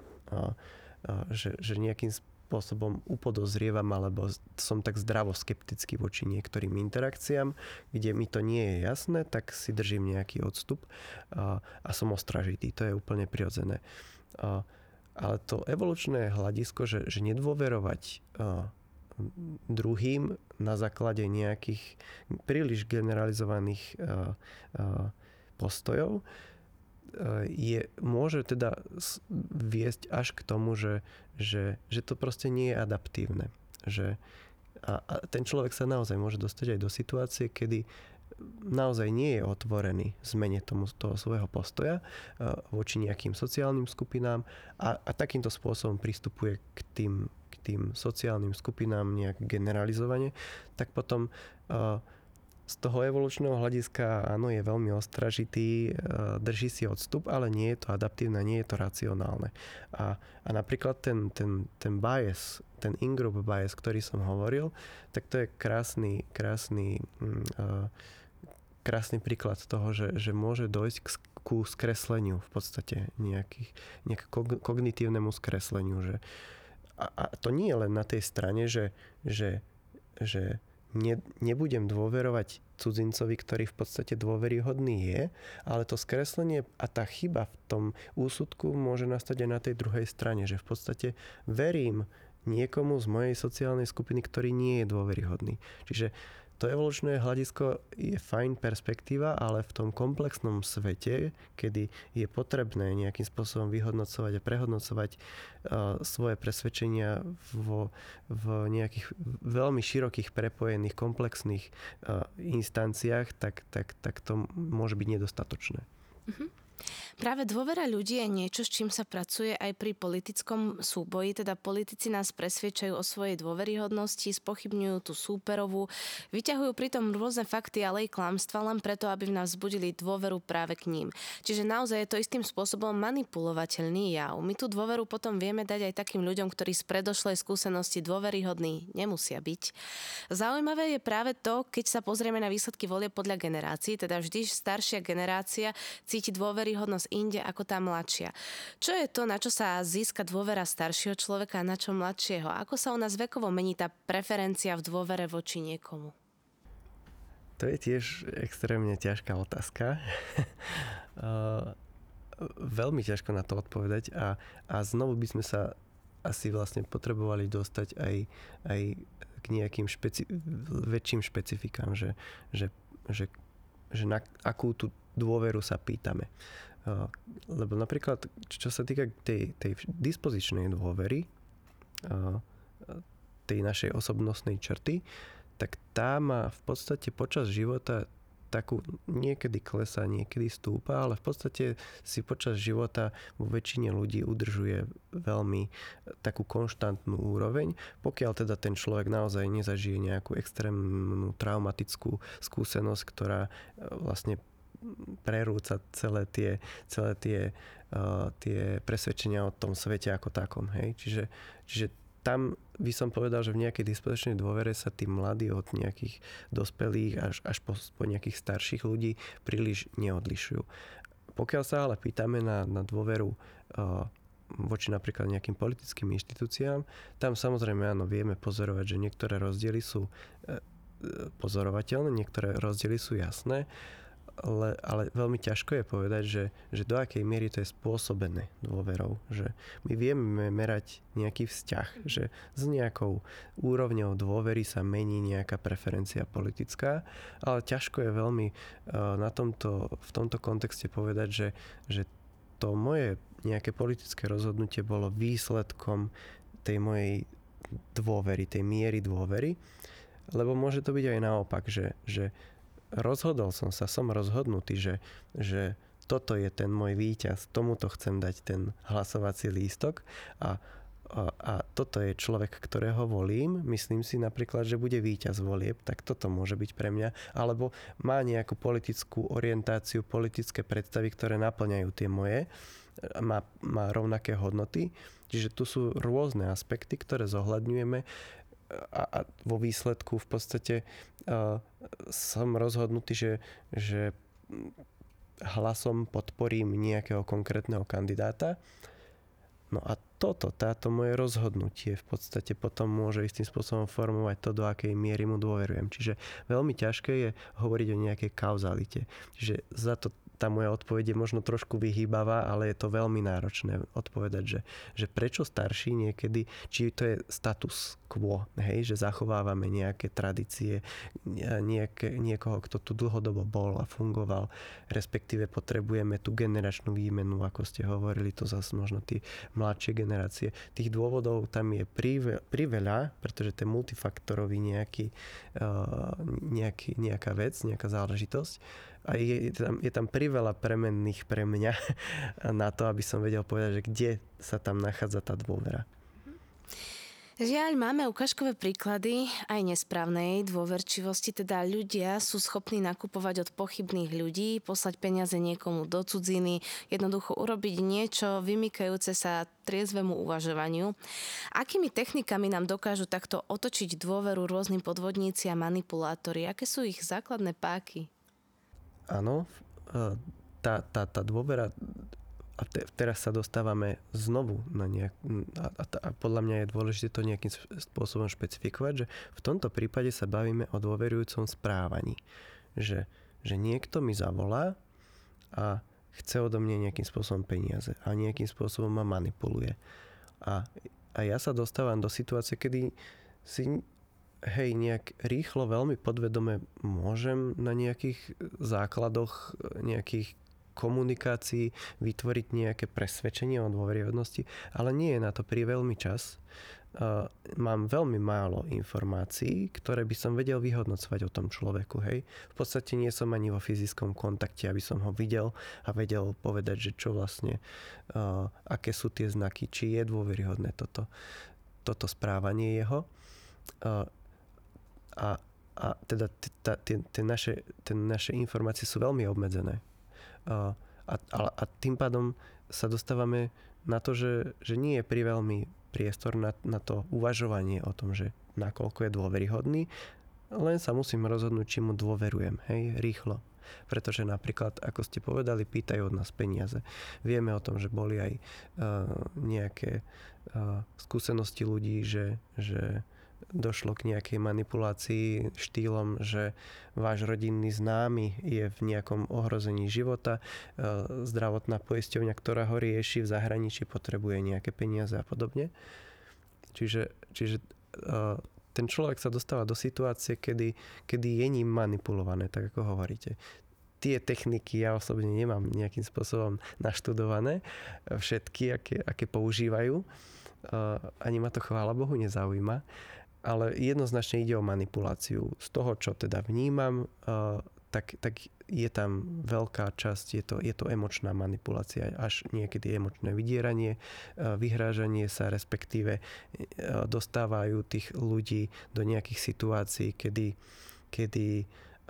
S2: Že, že nejakým spôsobom spôsobom upodozrievam, alebo som tak zdravo skeptický voči niektorým interakciám, kde mi to nie je jasné, tak si držím nejaký odstup a, a som ostražitý. To je úplne prirodzené. A, ale to evolučné hľadisko, že, že nedôverovať a, druhým na základe nejakých príliš generalizovaných a, a, postojov, je, môže teda viesť až k tomu, že, že, že to proste nie je adaptívne. Že, a, a ten človek sa naozaj môže dostať aj do situácie, kedy naozaj nie je otvorený zmene tomu, toho svojho postoja voči nejakým sociálnym skupinám a, a takýmto spôsobom pristupuje k tým, k tým sociálnym skupinám nejak generalizovane, tak potom uh, z toho evolučného hľadiska áno, je veľmi ostražitý, drží si odstup, ale nie je to adaptívne, nie je to racionálne. A, a napríklad ten, ten, ten bias, ten in-group bias, ktorý som hovoril, tak to je krásny, krásny, uh, krásny príklad toho, že, že môže dojsť k, ku skresleniu v podstate nejakých, nejaké kognitívnemu skresleniu. Že, a, a to nie je len na tej strane, že, že, že Ne, nebudem dôverovať cudzincovi, ktorý v podstate dôveryhodný je, ale to skreslenie a tá chyba v tom úsudku môže nastať aj na tej druhej strane, že v podstate verím niekomu z mojej sociálnej skupiny, ktorý nie je dôveryhodný. Čiže to evolučné hľadisko je fajn perspektíva, ale v tom komplexnom svete, kedy je potrebné nejakým spôsobom vyhodnocovať a prehodnocovať uh, svoje presvedčenia vo, v nejakých veľmi širokých, prepojených, komplexných uh, instanciách, tak, tak, tak to môže byť nedostatočné.
S1: Uh-huh. Práve dôvera ľudí je niečo, s čím sa pracuje aj pri politickom súboji, teda politici nás presviedčajú o svojej dôveryhodnosti, spochybňujú tú súperovú, vyťahujú pritom rôzne fakty, ale aj klamstvá len preto, aby v nás vzbudili dôveru práve k ním. Čiže naozaj je to istým spôsobom manipulovateľný jav. My tú dôveru potom vieme dať aj takým ľuďom, ktorí z predošlej skúsenosti dôveryhodní nemusia byť. Zaujímavé je práve to, keď sa pozrieme na výsledky volieb podľa generácií, teda vždy staršia generácia cíti dôvery hodnosť inde ako tá mladšia. Čo je to, na čo sa získa dôvera staršieho človeka a na čo mladšieho? Ako sa u nás vekovo mení tá preferencia v dôvere voči niekomu?
S2: To je tiež extrémne ťažká otázka. Veľmi ťažko na to odpovedať a, a znovu by sme sa asi vlastne potrebovali dostať aj, aj k nejakým špeci- väčším špecifikám, že, že, že, že na akú tú dôveru sa pýtame. Lebo napríklad, čo sa týka tej, tej dispozičnej dôvery, tej našej osobnostnej črty, tak tá má v podstate počas života takú, niekedy klesá, niekedy stúpa, ale v podstate si počas života vo väčšine ľudí udržuje veľmi takú konštantnú úroveň, pokiaľ teda ten človek naozaj nezažije nejakú extrémnu traumatickú skúsenosť, ktorá vlastne prerúca celé tie, celé tie, uh, tie presvedčenia o tom svete ako takom. Hej? Čiže, čiže tam by som povedal, že v nejakej dispozičnej dôvere sa tí mladí od nejakých dospelých až, až po, po nejakých starších ľudí príliš neodlišujú. Pokiaľ sa ale pýtame na, na dôveru uh, voči napríklad nejakým politickým inštitúciám, tam samozrejme áno, vieme pozorovať, že niektoré rozdiely sú uh, pozorovateľné, niektoré rozdiely sú jasné, Ale, ale veľmi ťažko je povedať, že, že do akej miery to je spôsobené dôverou. Že my vieme merať nejaký vzťah, že s nejakou úrovňou dôvery sa mení nejaká preferencia politická, ale ťažko je veľmi uh, na tomto, v tomto kontexte povedať, že, že to moje nejaké politické rozhodnutie bolo výsledkom tej mojej dôvery, tej miery dôvery, lebo môže to byť aj naopak, že, že rozhodol som sa, som rozhodnutý, že, že toto je ten môj víťaz, tomuto chcem dať ten hlasovací lístok a, a, a toto je človek, ktorého volím, myslím si napríklad, že bude víťaz volieb, tak toto môže byť pre mňa, alebo má nejakú politickú orientáciu, politické predstavy, ktoré naplňajú tie moje, má, má rovnaké hodnoty, čiže tu sú rôzne aspekty, ktoré zohľadňujeme a, a vo výsledku v podstate uh, som rozhodnutý, že, že hlasom podporím nejakého konkrétneho kandidáta. No a toto, táto moje rozhodnutie v podstate potom môže istým spôsobom formovať to, do akej miery mu dôverujem. Čiže veľmi ťažké je hovoriť o nejakej kauzalite. Čiže za to tá moja odpoveď je možno trošku vyhýbavá, ale je to veľmi náročné odpovedať, že, že prečo starší niekedy, či to je status quo, hej, že zachovávame nejaké tradície, nejaké, niekoho, kto tu dlhodobo bol a fungoval, respektíve potrebujeme tú generačnú výmenu, ako ste hovorili, to zase možno tí mladšie generácie. Tých dôvodov tam je prive, priveľa, pretože to je multifaktorový nejaký, uh, nejaký, nejaká vec, nejaká záležitosť. A je tam, je tam priveľa premenných pre mňa na to, aby som vedel povedať, že kde sa tam nachádza tá dôvera.
S1: Žiaľ, máme ukážkové príklady aj nesprávnej dôverčivosti, teda ľudia sú schopní nakupovať od pochybných ľudí, poslať peniaze niekomu do cudziny, jednoducho urobiť niečo vymykajúce sa triezvemu uvažovaniu. Akými technikami nám dokážu takto otočiť dôveru rôznym podvodníci a manipulátori? Aké sú ich základné páky?
S2: Áno, tá, tá, tá dôvera, a te, teraz sa dostávame znovu na nejak, a, a, a podľa mňa je dôležité to nejakým spôsobom špecifikovať, že v tomto prípade sa bavíme o dôverujúcom správaní. Že, že niekto mi zavolá a chce odo mňa nejakým spôsobom peniaze a nejakým spôsobom ma manipuluje. A, a ja sa dostávam do situácie, kedy si hej, nejak rýchlo, veľmi podvedome môžem na nejakých základoch nejakých komunikácií vytvoriť nejaké presvedčenie o dôveryhodnosti, ale nie je na to pri veľmi čas. Uh, mám veľmi málo informácií, ktoré by som vedel vyhodnocovať o tom človeku, hej. V podstate nie som ani vo fyzickom kontakte, aby som ho videl a vedel povedať, že čo vlastne, uh, aké sú tie znaky, či je dôveryhodné toto, toto správanie jeho. Uh, a, a teda tie naše, naše informácie sú veľmi obmedzené. Uh, a, a, a tým pádom sa dostávame na to, že, že nie je priveľmi priestor na, na to uvažovanie o tom, že nakoľko je dôveryhodný, len sa musím rozhodnúť, či mu dôverujem, hej, rýchlo. Pretože napríklad, ako ste povedali, pýtajú od nás peniaze. Vieme o tom, že boli aj uh, nejaké uh, skúsenosti ľudí, že, že došlo k nejakej manipulácii štýlom, že váš rodinný známy je v nejakom ohrození života, zdravotná poisťovňa, ktorá ho rieši v zahraničí, potrebuje nejaké peniaze a podobne. Čiže, čiže ten človek sa dostáva do situácie, kedy, kedy je ním manipulované, tak ako hovoríte. Tie techniky ja osobne nemám nejakým spôsobom naštudované, všetky, aké, aké používajú. Ani ma to, chvála Bohu, nezaujíma. Ale jednoznačne ide o manipuláciu. Z toho, čo teda vnímam, tak, tak je tam veľká časť, je to, je to emočná manipulácia, až niekedy emočné vydieranie, vyhrážanie sa, respektíve dostávajú tých ľudí do nejakých situácií, kedy, kedy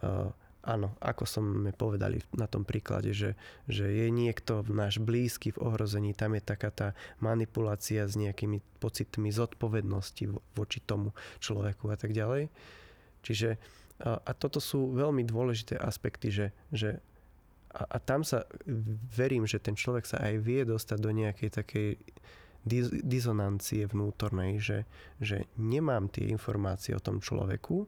S2: áno, ako sme povedali na tom príklade, že, že je niekto náš blízky v ohrození, tam je taká tá manipulácia s nejakými pocitmi zodpovednosti voči tomu človeku a tak ďalej. Čiže a, a toto sú veľmi dôležité aspekty, že, že a, a tam sa verím, že ten človek sa aj vie dostať do nejakej takej dizonancie vnútornej, že, že nemám tie informácie o tom človeku,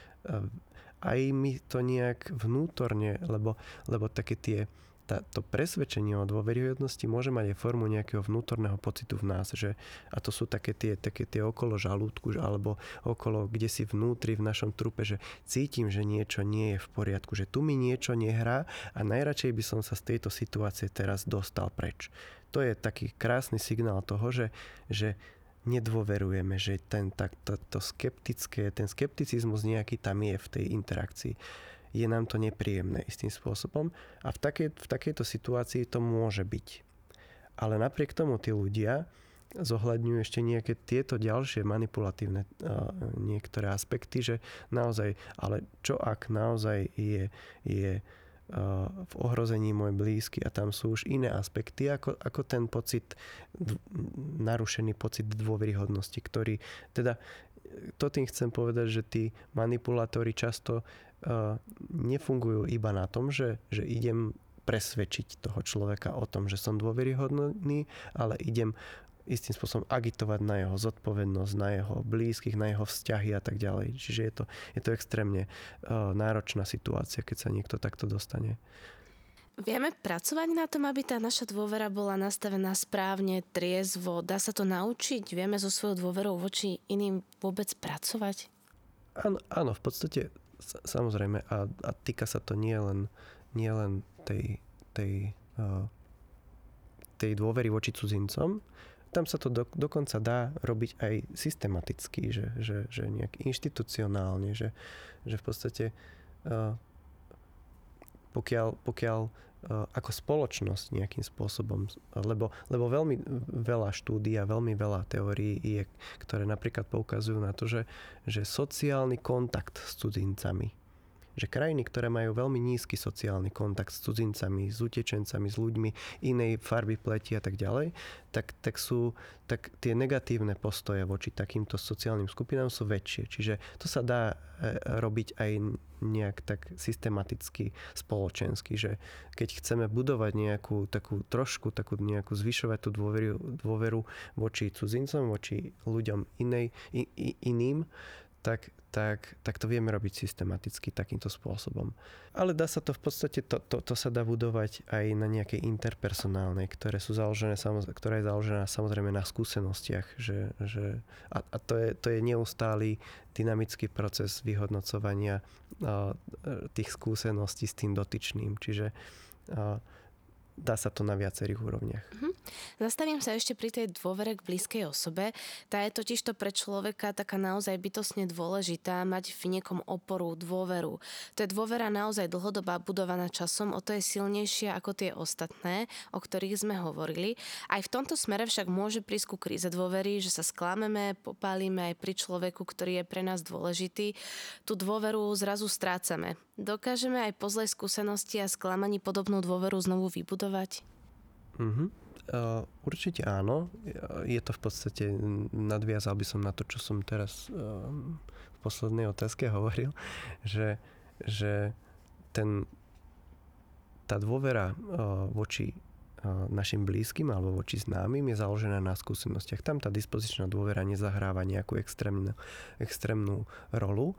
S2: aj mi to nejak vnútorne, lebo, lebo také tie, tá, to presvedčenie o dôveryhodnosti môže mať aj formu nejakého vnútorného pocitu v nás, že, a to sú také tie, také tie okolo žalúdku, alebo okolo, kde si vnútri v našom trupe, že cítim, že niečo nie je v poriadku, že tu mi niečo nehrá a najradšej by som sa z tejto situácie teraz dostal preč. To je taký krásny signál toho, že, že nedôverujeme, že ten, tak, to, to skeptické, ten skepticizmus nejaký tam je v tej interakcii. Je nám to nepríjemné istým spôsobom a v, takej, v takejto situácii to môže byť. Ale napriek tomu tí ľudia zohľadňujú ešte nejaké tieto ďalšie manipulatívne uh, niektoré aspekty, že naozaj, ale čo ak naozaj je, je v ohrození môj blízky a tam sú už iné aspekty ako, ako ten pocit, narušený pocit dôveryhodnosti, ktorý teda, to tým chcem povedať, že tí manipulátori často uh, nefungujú iba na tom, že, že idem presvedčiť toho človeka o tom, že som dôveryhodný, ale idem istým spôsobom agitovať na jeho zodpovednosť, na jeho blízkych, na jeho vzťahy a tak ďalej. Čiže je to, je to extrémne uh, náročná situácia, keď sa niekto takto dostane.
S1: Vieme pracovať na tom, aby tá naša dôvera bola nastavená správne, triezvo? Dá sa to naučiť? Vieme so svojou dôverou voči iným vôbec pracovať?
S2: Áno, áno v podstate samozrejme a, a týka sa to nie len, nie len tej, tej, uh, tej dôvery voči cudzincom. Tam sa to do, dokonca dá robiť aj systematicky, že, že, že nejak inštitucionálne, že, že v podstate uh, pokiaľ, pokiaľ uh, ako spoločnosť nejakým spôsobom, lebo, lebo veľmi veľa štúdií a veľmi veľa teórií je, ktoré napríklad poukazujú na to, že, že sociálny kontakt s cudzincami, že krajiny, ktoré majú veľmi nízky sociálny kontakt s cudzincami, s utečencami, s ľuďmi inej farby pleti a tak ďalej, tak, tak, sú, tak tie negatívne postoje voči takýmto sociálnym skupinám sú väčšie. Čiže to sa dá robiť aj nejak tak systematicky, spoločensky, že keď chceme budovať nejakú takú trošku, takú nejakú zvyšovať tú dôveru, dôveru voči cudzincom, voči ľuďom inej, i, i, iným, tak tak, tak to vieme robiť systematicky takýmto spôsobom. Ale dá sa to v podstate, to, to, to sa dá budovať aj na nejakej interpersonálnej, ktoré sú založené, ktorá je založená samozrejme na skúsenostiach. Že, že, a a to, je, to je neustály dynamický proces vyhodnocovania a, tých skúseností s tým dotyčným. Čiže a, dá sa to na viacerých úrovniach.
S1: Mhm. Zastavím sa ešte pri tej dôvere k blízkej osobe. Tá je totižto pre človeka taká naozaj bytostne dôležitá, mať v niekom oporu, dôveru. To je dôvera naozaj dlhodobá, budovaná časom, o to je silnejšia ako tie ostatné, o ktorých sme hovorili. Aj v tomto smere však môže prísť ku kríze dôvery, že sa sklameme, popálime aj pri človeku, ktorý je pre nás dôležitý. Tú dôveru zrazu strácame. Dokážeme aj po zlej skúsenosti a sklamaní podobnú dôveru znovu vybudovať?
S2: Uh-huh. Uh, určite áno. Je to v podstate, nadviazal by som na to, čo som teraz uh, v poslednej otázke hovoril, že, že ten, tá dôvera uh, voči uh, našim blízkym alebo voči známym je založená na skúsenostiach. Tam tá dispozičná dôvera nezahráva nejakú extrémnu, extrémnu rolu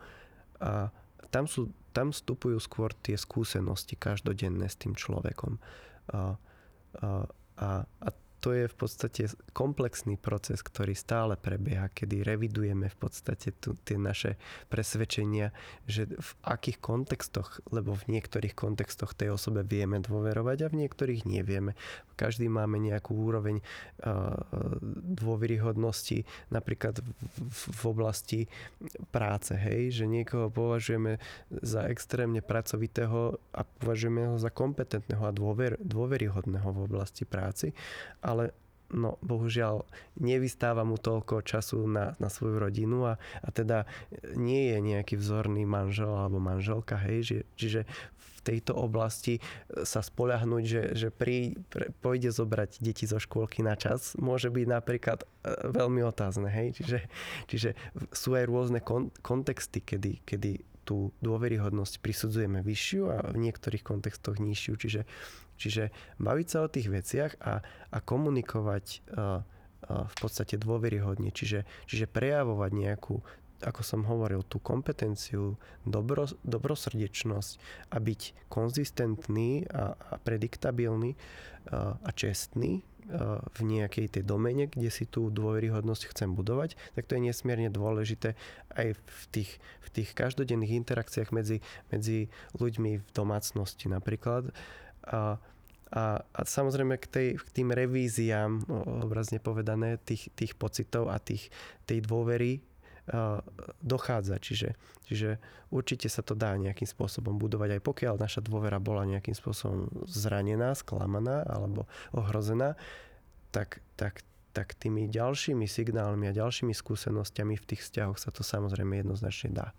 S2: a tam, sú, tam vstupujú skôr tie skúsenosti každodenné s tým človekom. A, a, a, a to je v podstate komplexný proces, ktorý stále prebieha, kedy revidujeme v podstate tu, tie naše presvedčenia, že v akých kontextoch, lebo v niektorých kontextoch tej osobe vieme dôverovať a v niektorých nevieme. Každý máme nejakú úroveň uh, dôveryhodnosti, napríklad v, v oblasti práce, hej, že niekoho považujeme za extrémne pracovitého a považujeme ho za kompetentného a dôver, dôveryhodného v oblasti práci, ale no, bohužiaľ nevystáva mu toľko času na, na svoju rodinu a, a teda nie je nejaký vzorný manžel alebo manželka, hej, že, čiže v tejto oblasti sa spoľahnúť, že, že pri, pre, pôjde zobrať deti zo škôlky na čas, môže byť napríklad veľmi otázne, hej, čiže, čiže sú aj rôzne kon, kontexty, kedy, kedy tú dôveryhodnosť prisudzujeme vyššiu a v niektorých kontextoch nižšiu, čiže Čiže baviť sa o tých veciach a, a komunikovať a, a v podstate dôveryhodne. Čiže, čiže prejavovať nejakú, ako som hovoril, tú kompetenciu, dobro, dobrosrdečnosť a byť konzistentný a, a prediktabilný a, a čestný a v nejakej tej domene, kde si tú dôveryhodnosť chcem budovať, tak to je nesmierne dôležité aj v tých, v tých každodenných interakciách medzi, medzi ľuďmi v domácnosti napríklad. A, a, a samozrejme k, tej, k tým revíziám, obrazne povedané, tých, tých pocitov a tých, tej dôvery a, dochádza. Čiže, čiže určite sa to dá nejakým spôsobom budovať, aj pokiaľ naša dôvera bola nejakým spôsobom zranená, sklamaná alebo ohrozená, tak, tak, tak tými ďalšími signálmi a ďalšími skúsenostiami v tých vzťahoch sa to samozrejme jednoznačne dá.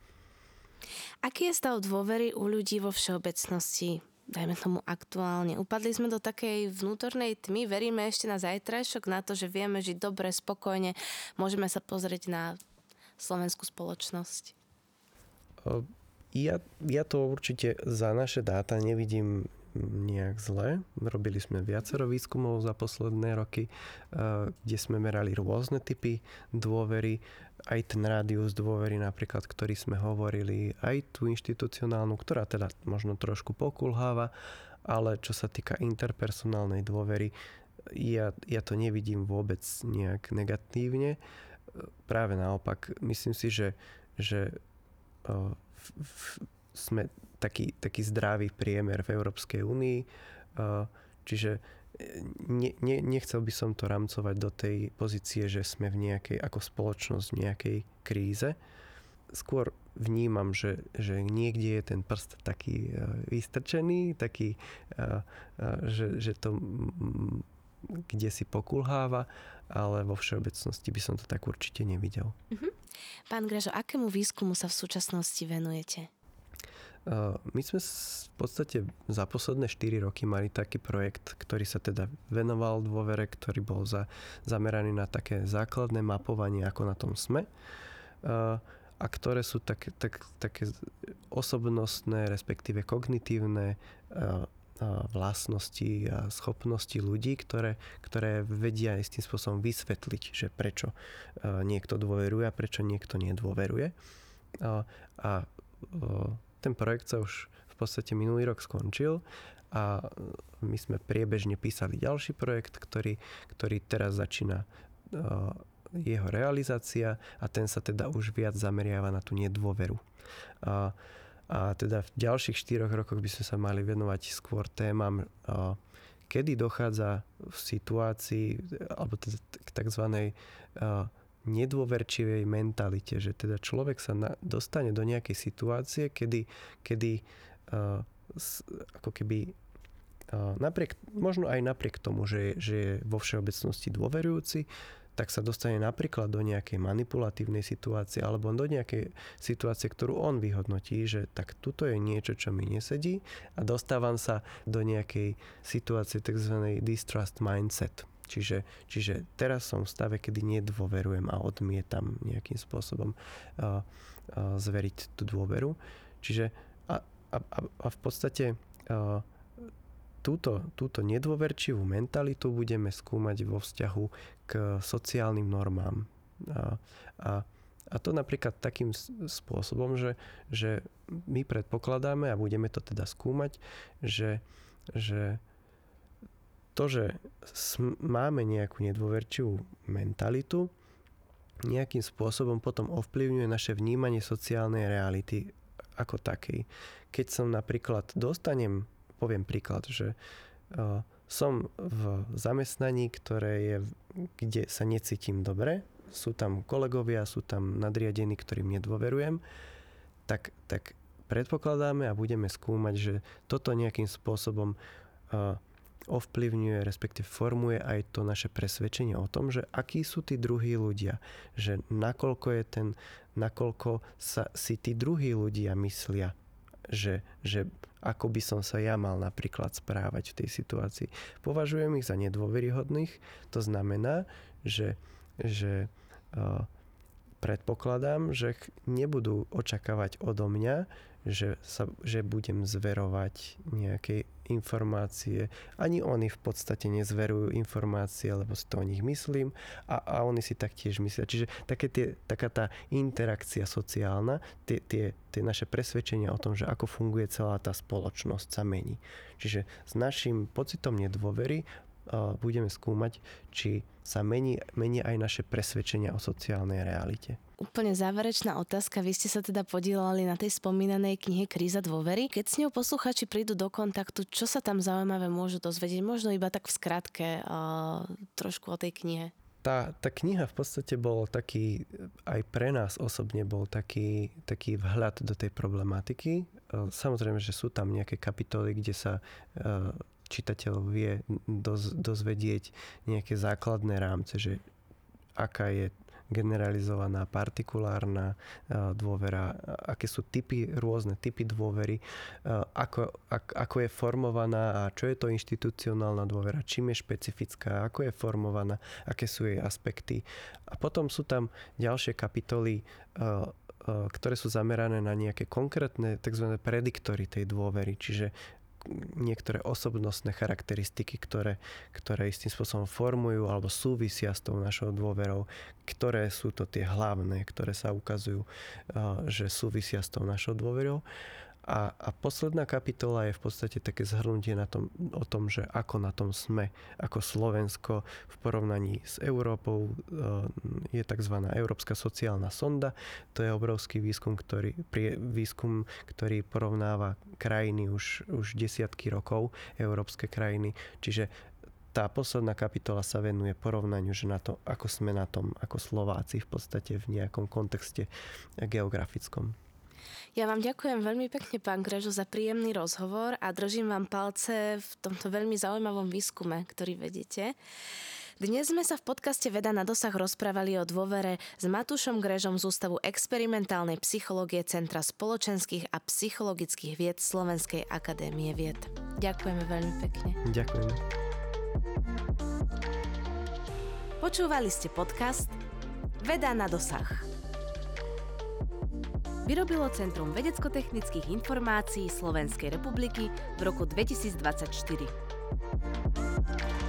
S1: Aký je stav dôvery u ľudí vo všeobecnosti? Dajme tomu aktuálne. Upadli sme do takej vnútornej tmy, veríme ešte na zajtrajšok, na to, že vieme žiť dobre, spokojne. Môžeme sa pozrieť na slovenskú spoločnosť.
S2: Ja, ja to určite za naše dáta nevidím nejak zle. Robili sme viacero výskumov za posledné roky, kde sme merali rôzne typy dôvery, aj ten rádius dôvery napríklad, ktorý sme hovorili, aj tú inštitucionálnu, ktorá teda možno trošku pokulháva, ale čo sa týka interpersonálnej dôvery, ja, ja to nevidím vôbec nejak negatívne. Práve naopak, myslím si, že, že uh, v, v, sme taký, taký zdravý priemer v Európskej únii, uh, čiže Ne, ne, nechcel by som to rámcovať do tej pozície, že sme v nejakej, ako spoločnosť v nejakej kríze. Skôr vnímam, že, že niekde je ten prst taký uh, vystrčený, taký, uh, uh, že, že to m, kde si pokulháva, ale vo všeobecnosti by som to tak určite nevidel.
S1: Uh-huh. Pán Gražo, akému výskumu sa v súčasnosti venujete?
S2: My sme v podstate za posledné štyri roky mali taký projekt, ktorý sa teda venoval dôvere, ktorý bol za, zameraný na také základné mapovanie, ako na tom sme, a ktoré sú také, tak, také osobnostné, respektíve kognitívne vlastnosti a schopnosti ľudí, ktoré, ktoré vedia istým spôsobom vysvetliť, že prečo niekto dôveruje a prečo niekto nedôveruje. A, a ten projekt sa už v podstate minulý rok skončil a my sme priebežne písali ďalší projekt, ktorý, ktorý teraz začína jeho realizácia a ten sa teda už viac zameriava na tú nedôveru. A, a teda v ďalších štyroch rokoch by sme sa mali venovať skôr témam, a, kedy dochádza v situácii alebo teda k takzvanej a, nedôverčivej mentalite, že teda človek sa na, dostane do nejakej situácie, kedy, kedy a, s, ako keby a, napriek, možno aj napriek tomu, že, že je vo všeobecnosti dôverujúci, tak sa dostane napríklad do nejakej manipulatívnej situácie alebo do nejakej situácie, ktorú on vyhodnotí, že tak tuto je niečo, čo mi nesedí a dostávam sa do nejakej situácie tzv. Distrust mindset. Čiže, čiže teraz som v stave, kedy nedôverujem a odmietam nejakým spôsobom uh, uh, zveriť tú dôveru. Čiže a, a, a v podstate uh, Túto, túto nedôverčivú mentalitu budeme skúmať vo vzťahu k sociálnym normám. A, a, a to napríklad takým spôsobom, že, že my predpokladáme a budeme to teda skúmať, že, že to, že máme nejakú nedôverčivú mentalitu, nejakým spôsobom potom ovplyvňuje naše vnímanie sociálnej reality ako takej. Keď som napríklad dostanem Poviem príklad, že uh, som v zamestnaní, ktoré je, kde sa necítim dobre, sú tam kolegovia, sú tam nadriadení, ktorým nedôverujem, tak, tak predpokladáme a budeme skúmať, že toto nejakým spôsobom uh, ovplyvňuje, respektíve formuje aj to naše presvedčenie o tom, že akí sú tí druhí ľudia, že nakoľko je ten, nakoľko sa si tí druhí ľudia myslia, že, že ako by som sa ja mal napríklad správať v tej situácii. Považujem ich za nedôveryhodných, to znamená, že, že uh, predpokladám, že nebudú očakávať odo mňa, že, sa, že budem zverovať nejaké informácie. Ani oni v podstate nezverujú informácie, lebo si to o nich myslím a, a oni si taktiež myslia. Čiže také tie, taká tá interakcia sociálna, tie, tie, tie naše presvedčenia o tom, že ako funguje celá tá spoločnosť, sa mení. Čiže s našim pocitom nedôvery uh, budeme skúmať, či sa mení, mení aj naše presvedčenia o sociálnej realite.
S1: Úplne záverečná otázka. Vy ste sa teda podielali na tej spomínanej knihe Kríza dôvery. Keď s ňou posluchači prídu do kontaktu, čo sa tam zaujímavé môžu dozvedieť? Možno iba tak v skratke uh, trošku o tej knihe.
S2: Tá, tá kniha v podstate bol taký, aj pre nás osobne bol taký, taký vhľad do tej problematiky. Samozrejme, že sú tam nejaké kapitoly, kde sa uh, čitateľ vie doz, dozvedieť nejaké základné rámce, že aká je generalizovaná, partikulárna dôvera, aké sú typy, rôzne typy dôvery, ako, ak, ako je formovaná a čo je to inštitucionálna dôvera, čím je špecifická, ako je formovaná, aké sú jej aspekty. A potom sú tam ďalšie kapitoly, ktoré sú zamerané na nejaké konkrétne tzv. Prediktory tej dôvery, čiže niektoré osobnostné charakteristiky, ktoré, ktoré istým spôsobom formujú alebo súvisia s tou našou dôverou, ktoré sú to tie hlavné, ktoré sa ukazujú, že súvisia s tou našou dôverou. A, a posledná kapitola je v podstate také zhrnutie na tom, o tom, že ako na tom sme, ako Slovensko v porovnaní s Európou. Je tzv. Európska sociálna sonda. To je obrovský výskum, ktorý, výskum, ktorý porovnáva krajiny už, už desiatky rokov, európske krajiny. Čiže tá posledná kapitola sa venuje porovnaniu, že na to, ako sme na tom, ako Slováci v podstate v nejakom kontexte geografickom.
S1: Ja vám ďakujem veľmi pekne, pán Grežo, za príjemný rozhovor a držím vám palce v tomto veľmi zaujímavom výskume, ktorý vedete. Dnes sme sa v podcaste Veda na dosah rozprávali o dôvere s Matúšom Grežom z Ústavu experimentálnej psychológie Centra spoločenských a psychologických vied Slovenskej akadémie vied. Ďakujeme veľmi pekne.
S2: Ďakujem.
S1: Počúvali ste podcast Veda na dosah. Vyrobilo Centrum vedecko-technických informácií Slovenskej republiky v roku dvetisícdvadsaťštyri.